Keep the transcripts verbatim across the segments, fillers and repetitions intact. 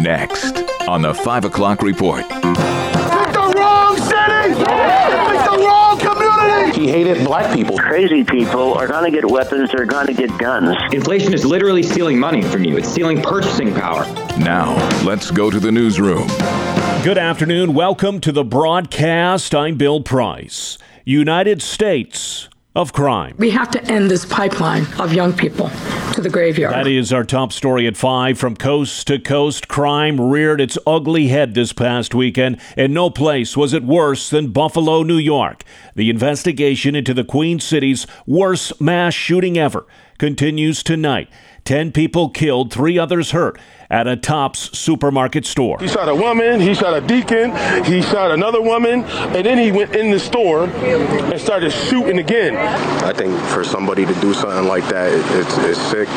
Next on the five o'clock report. Pick the wrong city! Pick the wrong community! He hated black people. Crazy people are going to get weapons, they're going to get guns. Inflation is literally stealing money from you. It's stealing purchasing power. Now, let's go to the newsroom. Good afternoon. Welcome to the broadcast. I'm Bill Price. United States of crime. We have to end this pipeline of young people to the graveyard. That is our top story at five. From coast to coast, crime reared its ugly head this past weekend, and no place was it worse than Buffalo, New York. The investigation into the Queen City's worst mass shooting ever continues tonight. Ten people killed, three others hurt at a Tops supermarket store. He shot a woman, he shot a deacon, he shot another woman, and then he went in the store and started shooting again. I think for somebody to do something like that, it's, it's sick.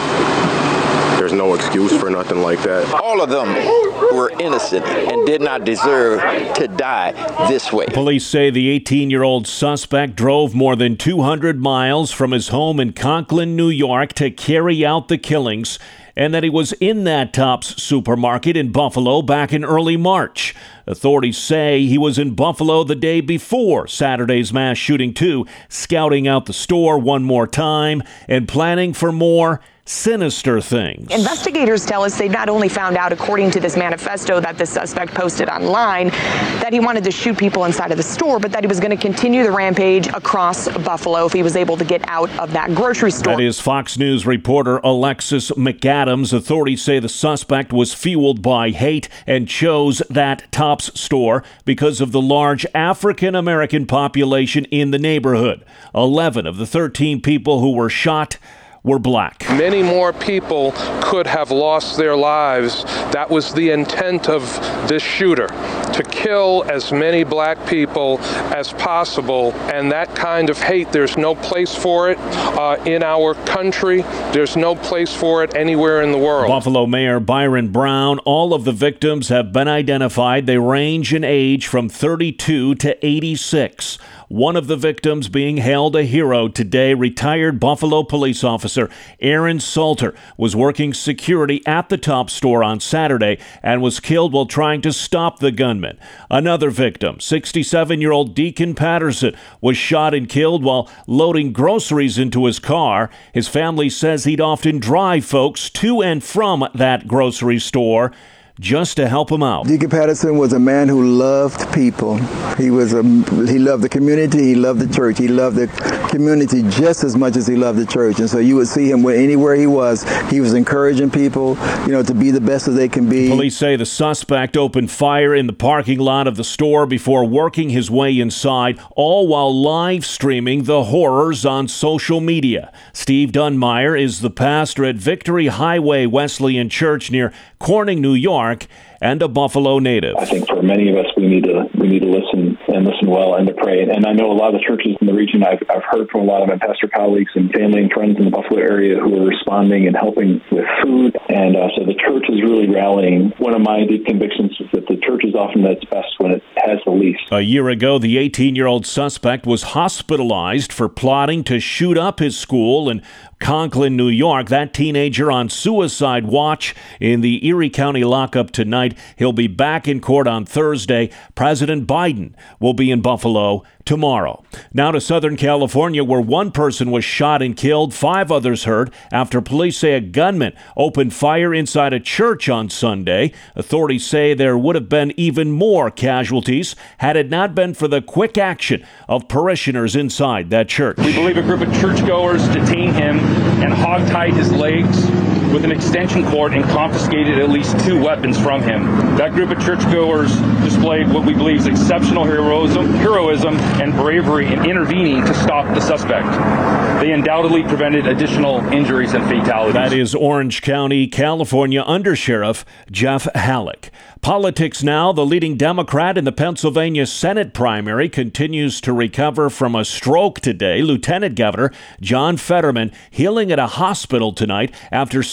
There's no excuse for nothing like that. All of them were innocent and did not deserve to die this way. Police say the eighteen-year-old suspect drove more than two hundred miles from his home in Conklin, New York to carry out the killings, and that he was in that Tops supermarket in Buffalo back in early March. Authorities say he was in Buffalo the day before Saturday's mass shooting too, scouting out the store one more time and planning for more sinister things. Investigators tell us they not only found out, according to this manifesto that the suspect posted online, that he wanted to shoot people inside of the store, but that he was going to continue the rampage across Buffalo if he was able to get out of that grocery store. That is Fox News reporter Alexis McAdams. Authorities say the suspect was fueled by hate and chose that Tops store because of the large African-American population in the neighborhood. eleven of the thirteen people who were shot were black. Many more people could have lost their lives. That was the intent of this shooter, to kill as many black people as possible. And that kind of hate, there's no place for it uh, in our country. There's no place for it anywhere in the world. Buffalo Mayor Byron Brown, all of the victims have been identified. They range in age from thirty-two to eighty-six. One of the victims being hailed a hero today, retired Buffalo police officer Aaron Salter, was working security at the Tops store on Saturday and was killed while trying to stop the gunman. Another victim, sixty-seven-year-old Deacon Patterson, was shot and killed while loading groceries into his car. His family says he'd often drive folks to and from that grocery store just to help him out. Deacon Patterson was a man who loved people. He was a, he loved the community, he loved the church. He loved the community just as much as he loved the church. And so you would see him anywhere he was. He was encouraging people, you know, to be the best that they can be. Police say the suspect opened fire in the parking lot of the store before working his way inside, all while live streaming the horrors on social media. Steve Dunmeyer is the pastor at Victory Highway Wesleyan Church near Corning, New York, and a Buffalo native. I think for many of us, we need to we need to listen and listen well and to pray. And I know a lot of the churches in the region, I've, I've heard from a lot of my pastor colleagues and family and friends in the Buffalo area who are responding and helping with food. And uh, so the church is really rallying. One of my deep convictions is that the church is often at its best when it has the least. A year ago, the eighteen-year-old suspect was hospitalized for plotting to shoot up his school in Conklin, New York. That teenager on suicide watch in the Erie County lockup tonight. He'll be back in court on Thursday. President Biden will be in Buffalo tomorrow. Now to Southern California, where one person was shot and killed, five others hurt after police say a gunman opened fire inside a church on Sunday. Authorities say there would have been even more casualties had it not been for the quick action of parishioners inside that church. We believe a group of churchgoers detained him and hogtied his legs with an extension cord and confiscated at least two weapons from him. That group of churchgoers displayed what we believe is exceptional heroism, heroism and bravery in intervening to stop the suspect. They undoubtedly prevented additional injuries and fatalities. That is Orange County, California Undersheriff Jeff Halleck. Politics now. The leading Democrat in the Pennsylvania Senate primary continues to recover from a stroke today. Lieutenant Governor John Fetterman healing at a hospital tonight after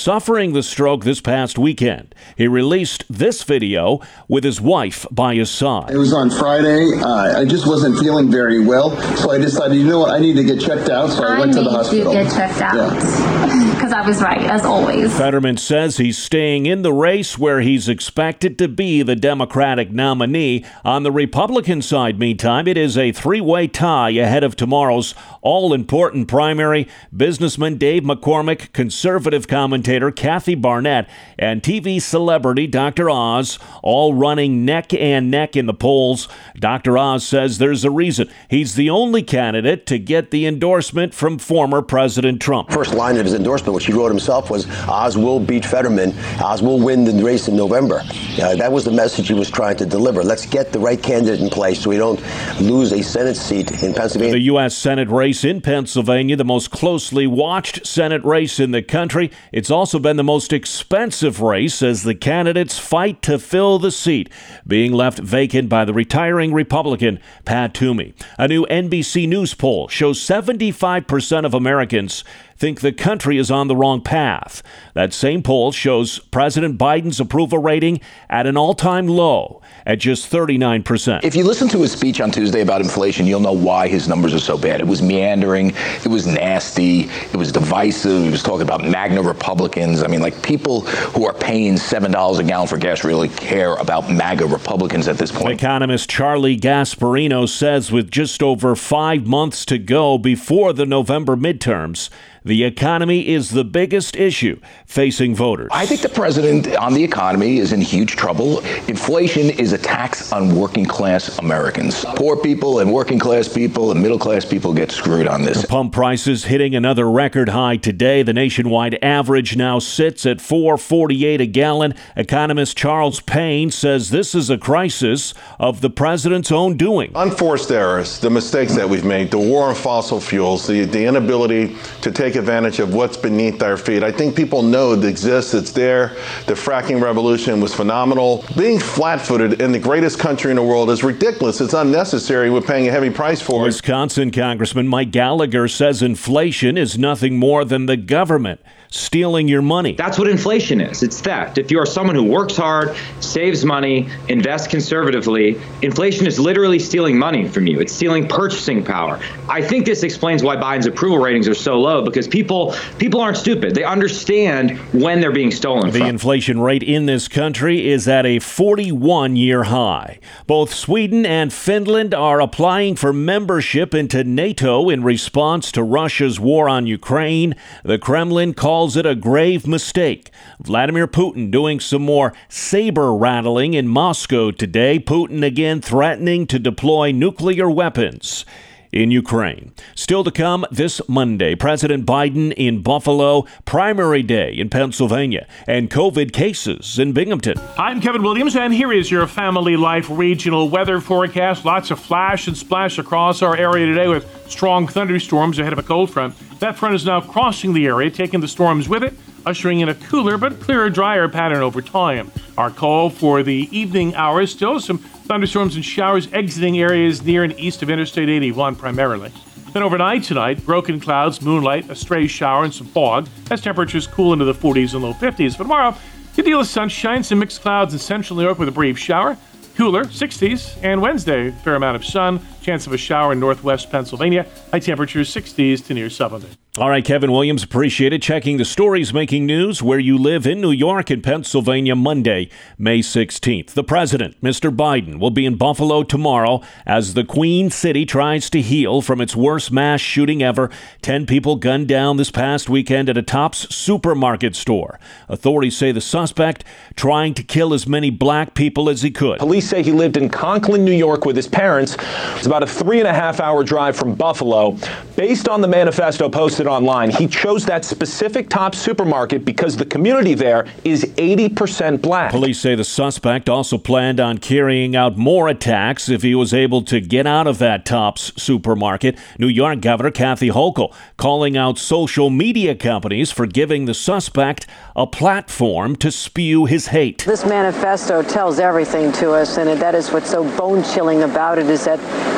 suffering the stroke this past weekend. He released this video with his wife by his side. It was on Friday. Uh, I just wasn't feeling very well, so I decided, you know what, I need to get checked out, so I, I went to the hospital. I need to get checked out, because yeah. I was right, as always. Fetterman says he's staying in the race where he's expected to be the Democratic nominee. On the Republican side, meantime, it is a three-way tie ahead of tomorrow's all-important primary. Businessman Dave McCormick, conservative commentator Kathy Barnett, and T V celebrity Doctor Oz all running neck and neck in the polls. Doctor Oz says there's a reason. He's the only candidate to get the endorsement from former President Trump. First line of his endorsement, which he wrote himself, was Oz will beat Fetterman. Oz will win the race in November. Uh, that was the message he was trying to deliver. Let's get the right candidate in place so we don't lose a Senate seat in Pennsylvania. The U S Senate race in Pennsylvania, the most closely watched Senate race in the country. It's also been the most expensive race as the candidates fight to fill the seat, being left vacant by the retiring Republican Pat Toomey. A new N B C News poll shows seventy-five percent of Americans think the country is on the wrong path. That same poll shows President Biden's approval rating at an all-time low at just thirty-nine percent. If you listen to his speech on Tuesday about inflation, you'll know why his numbers are so bad. It was meandering, it was nasty, it was divisive, he was talking about MAGA Republicans. I mean, like, people who are paying seven dollars a gallon for gas really care about MAGA Republicans at this point. Economist Charlie Gasparino says with just over five months to go before the November midterms, the economy is the biggest issue facing voters. I think the president on the economy is in huge trouble. Inflation is a tax on working class Americans. Poor people and working class people and middle class people get screwed on this. The pump prices hitting another record high today. The nationwide average now sits at four forty-eight a gallon. Economist Charles Payne says this is a crisis of the president's own doing. Unforced errors, the mistakes that we've made, the war on fossil fuels, the, the inability to take advantage of what's beneath our feet. I think people know it exists, it's there. The fracking revolution was phenomenal. Being flat-footed in the greatest country in the world is ridiculous. It's unnecessary. We're paying a heavy price for it. Wisconsin Congressman Mike Gallagher says inflation is nothing more than the government stealing your money. That's what inflation is. It's theft. If you are someone who works hard, saves money, invests conservatively, inflation is literally stealing money from you. It's stealing purchasing power. I think this explains why Biden's approval ratings are so low, because people people aren't stupid. They understand when they're being stolen the from. The inflation rate in this country is at a forty-one-year high. Both Sweden and Finland are applying for membership into NATO in response to Russia's war on Ukraine. The Kremlin calls calls it a grave mistake. Vladimir Putin doing some more saber rattling in Moscow today. Putin again threatening to deploy nuclear weapons in Ukraine. Still to come this Monday, President Biden in Buffalo, primary day in Pennsylvania, and COVID cases in Binghamton. I'm Kevin Williams, and here is your Family Life regional weather forecast. Lots of flash and splash across our area today with strong thunderstorms ahead of a cold front. That front is now crossing the area, taking the storms with it, ushering in a cooler but clearer, drier pattern over time. Our call for the evening hours, still some thunderstorms and showers exiting areas near and east of Interstate eighty-one primarily. Then overnight tonight, broken clouds, moonlight, a stray shower, and some fog as temperatures cool into the forties and low fifties. For tomorrow, good deal of sunshine, some mixed clouds in central New York with a brief shower. Cooler, sixties, and Wednesday, fair amount of sun, chance of a shower in northwest Pennsylvania, high temperatures sixties to near seventy. All right, Kevin Williams, appreciate it. Checking the stories making news where you live in New York and Pennsylvania Monday, May sixteenth. The president, Mister Biden, will be in Buffalo tomorrow as the Queen City tries to heal from its worst mass shooting ever. Ten people gunned down this past weekend at a Tops supermarket store. Authorities say the suspect trying to kill as many black people as he could. Police say he lived in Conklin, New York with his parents. It's about a three and a half hour drive from Buffalo. Based on the manifesto posted online, he chose that specific Tops supermarket because the community there is eighty percent black. Police say the suspect also planned on carrying out more attacks if he was able to get out of that Tops supermarket. New York Governor Kathy Hochul calling out social media companies for giving the suspect a platform to spew his hate. This manifesto tells everything to us, and that is what's so bone-chilling about it, is that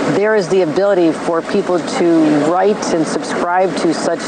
there is the ability for people to write and subscribe to such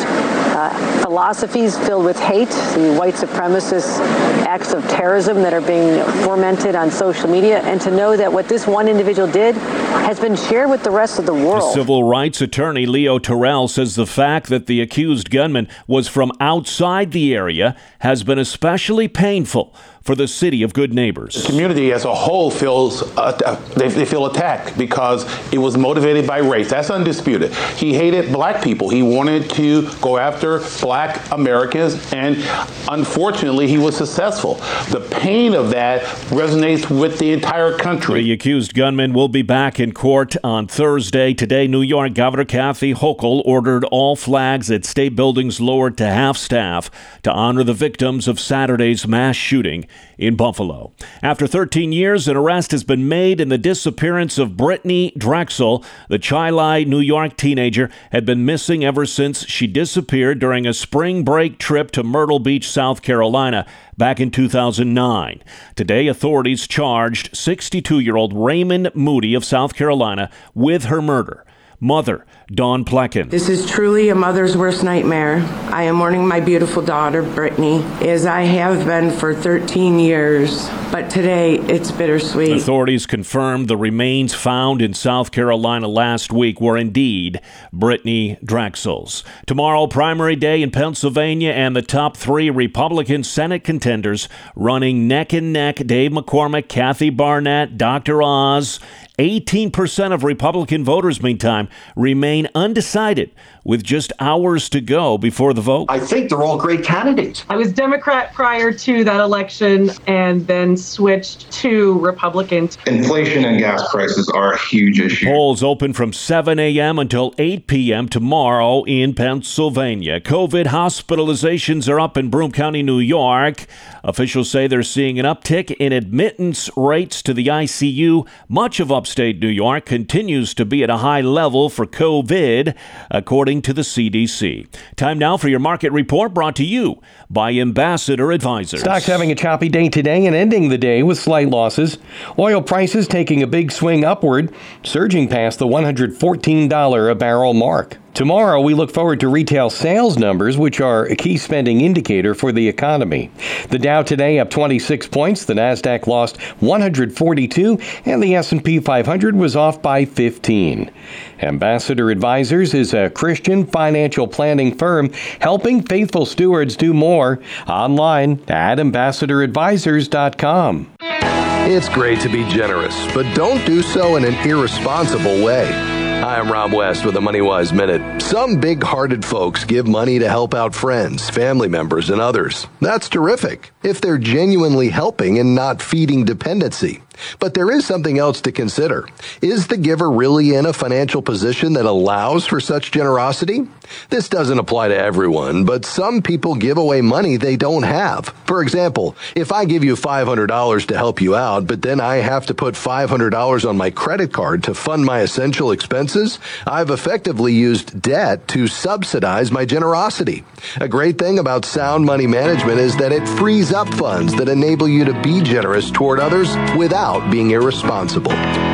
uh, philosophies filled with hate, the white supremacist acts of terrorism that are being fomented on social media, and to know that what this one individual did has been shared with the rest of the world. Civil rights attorney Leo Terrell says the fact that the accused gunman was from outside the area has been especially painful for the city of Good Neighbors. The community as a whole feels uh, they, they feel attacked because it was motivated by race. That's undisputed. He hated black people. He wanted to go after black Americans, and unfortunately, he was successful. The pain of that resonates with the entire country. The accused gunman will be back in court on Thursday. Today, New York Governor Kathy Hochul ordered all flags at state buildings lowered to half-staff to honor the victims of Saturday's mass shooting in Buffalo. After thirteen years, an arrest has been made in the disappearance of Brittany Drexel. The Chi-Li, New York teenager had been missing ever since she disappeared during a spring break trip to Myrtle Beach, South Carolina, back in two thousand nine. Today, authorities charged sixty-two-year-old Raymond Moody of South Carolina with her murder. Mother, Dawn Plecken. This is truly a mother's worst nightmare. I am mourning my beautiful daughter, Brittany, as I have been for thirteen years. But today, it's bittersweet. Authorities confirmed the remains found in South Carolina last week were indeed Brittany Drexel's. Tomorrow, primary day in Pennsylvania, and the top three Republican Senate contenders running neck and neck. Dave McCormick, Kathy Barnett, Doctor Oz. eighteen percent of Republican voters, meantime, remain undecided with just hours to go before the vote. I think they're all great candidates. I was Democrat prior to that election and then switched to Republican. Inflation and gas prices are a huge issue. Polls open from seven a.m. until eight p.m. tomorrow in Pennsylvania. COVID hospitalizations are up in Broome County, New York. Officials say they're seeing an uptick in admittance rates to the I C U. Much of upstate New York continues to be at a high level for COVID, according to the C D C. Time now for your market report, brought to you by Ambassador Advisors. Stocks having a choppy day today and ending the day with slight losses. Oil prices taking a big swing upward, surging past the one hundred fourteen dollars a barrel mark. Tomorrow, we look forward to retail sales numbers, which are a key spending indicator for the economy. The Dow today up twenty-six points, the Nasdaq lost one hundred forty-two, and the S and P five hundred was off by fifteen. Ambassador Advisors is a Christian financial planning firm helping faithful stewards do more. Online at ambassador advisors dot com. It's great to be generous, but don't do so in an irresponsible way. Hi, I'm Rob West with a MoneyWise Minute. Some big-hearted folks give money to help out friends, family members, and others. That's terrific if they're genuinely helping and not feeding dependency. But there is something else to consider. Is the giver really in a financial position that allows for such generosity? This doesn't apply to everyone, but some people give away money they don't have. For example, if I give you five hundred dollars to help you out, but then I have to put five hundred dollars on my credit card to fund my essential expenses, I've effectively used debt to subsidize my generosity. A great thing about sound money management is that it frees up funds that enable you to be generous toward others without being irresponsible.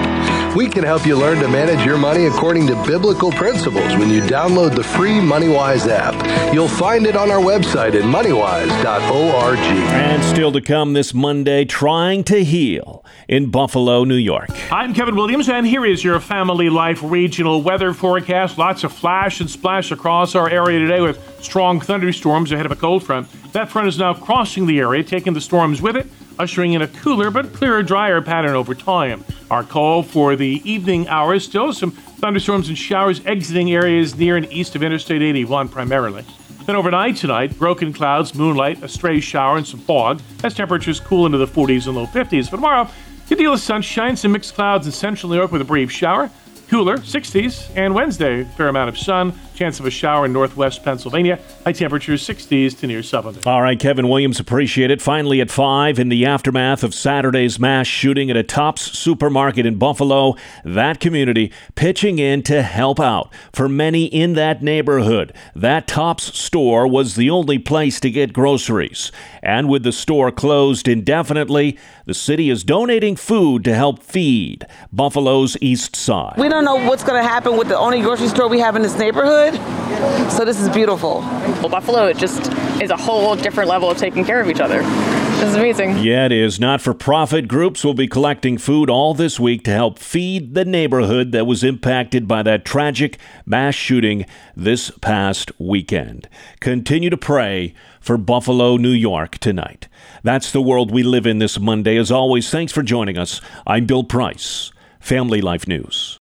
We can help you learn to manage your money according to biblical principles when you download the free MoneyWise app. You'll find it on our website at money wise dot org. And still to come this Monday, Trying to Heal in Buffalo, New York. I'm Kevin Williams, and here is your Family Life regional weather forecast. Lots of flash and splash across our area today with strong thunderstorms ahead of a cold front. That front is now crossing the area, taking the storms with it, ushering in a cooler but clearer, drier pattern over time. Our call for the evening hours, still some thunderstorms and showers exiting areas near and east of Interstate eighty-one primarily. Then overnight tonight, broken clouds, moonlight, a stray shower, and some fog as temperatures cool into the forties and low fifties. For tomorrow, good deal of sunshine, some mixed clouds in central New York with a brief shower. Cooler, sixties, and Wednesday, fair amount of sun, Chance of a shower in northwest Pennsylvania. High temperatures sixties to near seventy. All right, Kevin Williams, appreciate it. Finally at five, in the aftermath of Saturday's mass shooting at a Tops supermarket in Buffalo, that community pitching in to help out. For many in that neighborhood, that Tops store was the only place to get groceries. And with the store closed indefinitely, the city is donating food to help feed Buffalo's East Side. We don't know what's going to happen with the only grocery store we have in this neighborhood, so this is beautiful. Well, Buffalo, it just is a whole different level of taking care of each other. This is amazing. Yeah, it is. Not-for-profit groups will be collecting food all this week to help feed the neighborhood that was impacted by that tragic mass shooting this past weekend. Continue to pray for Buffalo, New York tonight. That's the world we live in this Monday. As always, thanks for joining us. I'm Bill Price, Family Life News.